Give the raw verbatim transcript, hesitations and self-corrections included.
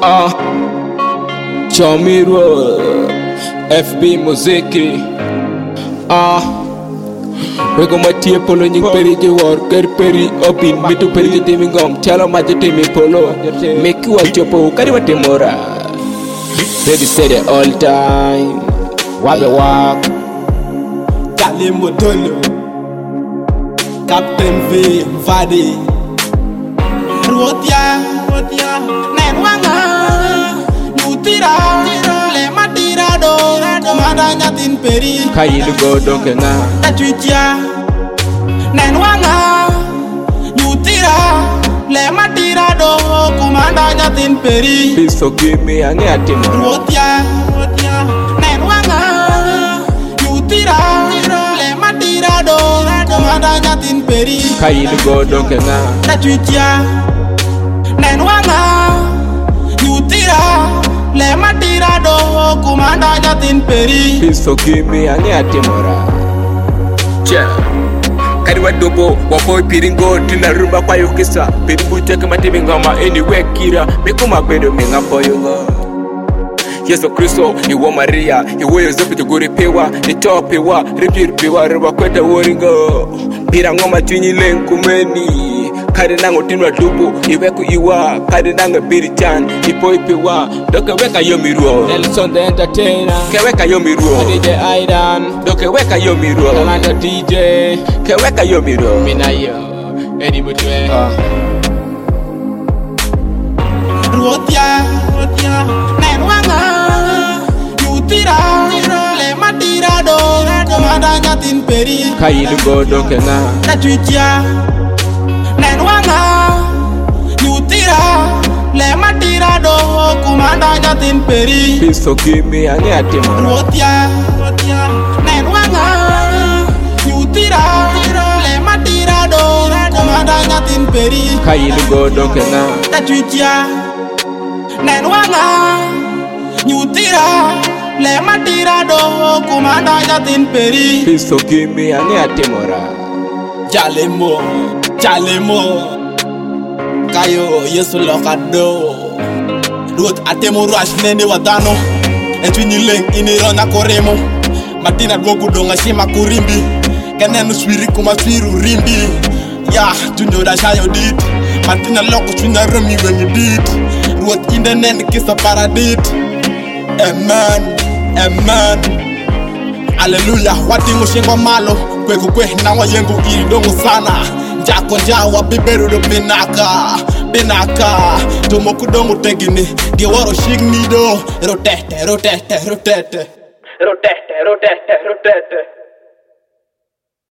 Ah, Chamiro, F B Muziki. Ah, Wego matie polo nying peri je war ker peri opin mitu peri je timi ngom chalo maje timi polo meki wa chopo kari wa temora baby say the all time wabe wak Kali Modolo Captain V Vadi Ruotia Ruotia Nenwanga Nutira Le matira do Komanda nyatin peri Kayilu go donke nga Tatuitia Nenwanga Nutira Le matira do Komanda nyatin peri Please forgive me ange atimora Ruotia Ruotia Nenwanga Nutira Le matira do Komanda nyatin peri Kayilu go donke nga Tatuitia Nenwanga Nutira Le matira do Komanda nyatin peri Please forgive me ange atimora Che Kari wa dobo wafo piringo tina rumba kwa yukisa Pirimbu teke matibi ngama anywhere kira Mikuma bedo minga poyungo Yesu Kristo iwo Maria iwo Yosefu kiguri pewa nitopewa ripir pewa riba kweta woringo Pira ngoma twinyi lenkumeni Kari nango tinwa dubu iweku iwa Kari nango biri chan ipo ipewa Doke weka yomiruo Nelson the Entertainer Ke weka yomiruo D J Aidan Doke weka yomiruo Kalanda D J Ke weka yomiruo Mina yo Edi mutwe uh. Ruotia Ruotia Nenwanga Nutira Le matira do Komanda nyatin peri Kayilu go doke nga Tatuitia Nenwanga Nutira Le matira do Komanda nyatin peri Please forgive me ange atimora Ruotia Ruotia Nenwanga Nutira Le matira do Komanda nyatin peri Kayilu go doke nga Tatuitia Nenwanga Nutira Le matira do Komanda nyatin peri Please forgive me ange atimora Jalemo Jalemo Kayo Yesu lokado Ruot atemo rush nene wadano Entwini leng inirona koremo Matina dwogu donga shima kurimbi Kenenu swiri kuma swiru rimbi Ya tunjo da shayo dit Matina loko swina remi wengi dit Ruot indenen kisa paradit Amen Amen Hallelujah wati ngushingwa malo Kwe kukwe na wayengu idongo sana Jako njawa biberu do binaka Binaka Tomo kudongo tegini Gewaro shigni do Rotete, rotete, rotete Rotete, rotete, rotete